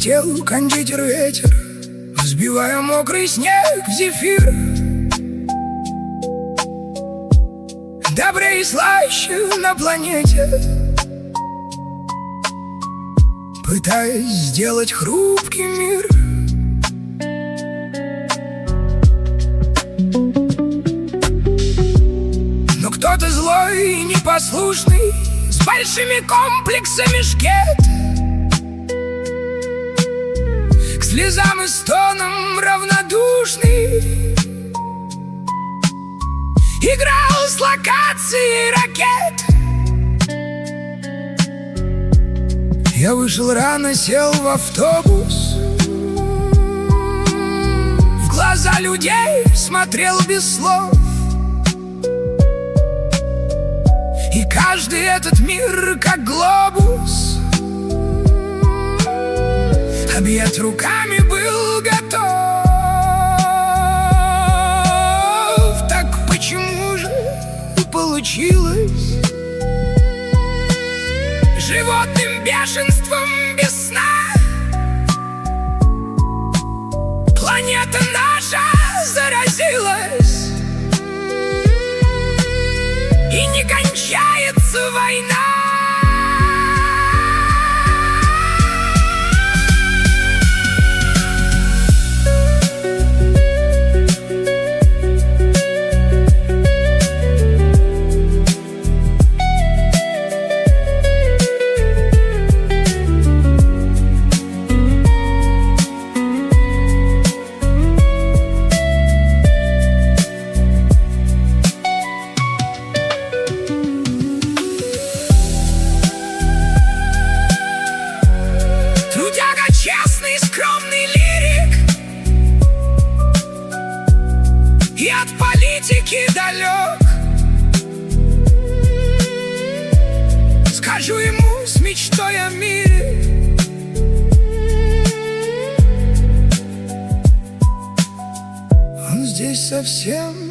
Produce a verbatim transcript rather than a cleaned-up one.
Налетел кондитер ветер, взбивая мокрый снег в зефир. Добрее и слаще на планете, пытаясь сделать хрупкий мир. Но кто-то злой и непослушный, с большими комплексами шкет, к слезам и стонам равнодушный, играл с локацией ракет. Я вышел рано, сел в автобус, в глаза людей смотрел без слов. И каждый этот мир, как глобус, объят руками был готов. Так почему же получилось животным бешенством без сна? Планета наша заразилась, и не кончается война. Честный, скромный лирик, и от политики далек. Скажу ему с мечтой о мире: он здесь совсем